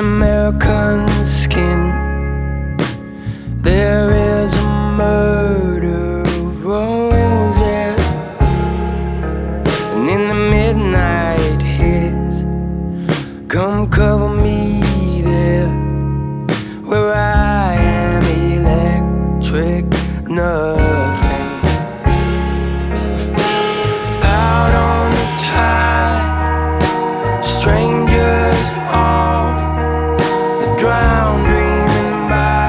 American skin. There is a murder of roses, and in the midnight hits, come cover me there, where I am electric nothing. Out on the tide, strangers all that drown dreaming by.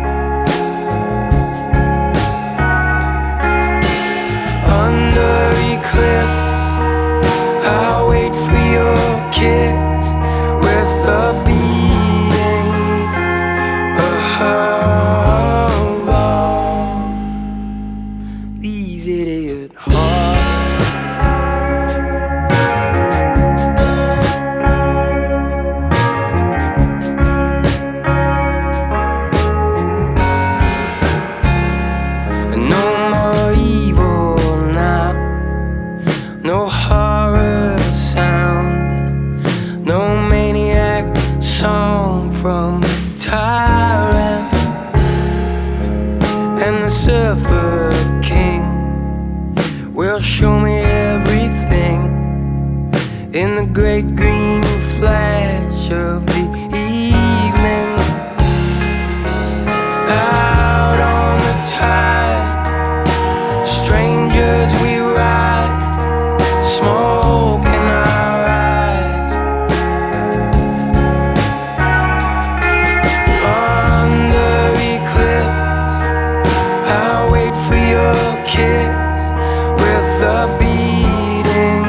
Under eclipse, I'll wait for your kiss with the beating of all these idiot hearts. No more evil now, no horror sound, no maniac song from the tyrant. And the surfer king will show me everything in the great green flash of the evening. Out on the tide, strangers we ride, smoke in our eyes. Under eclipse, I'll wait for your kiss with the beating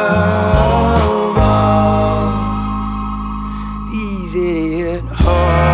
of all these idiot hearts.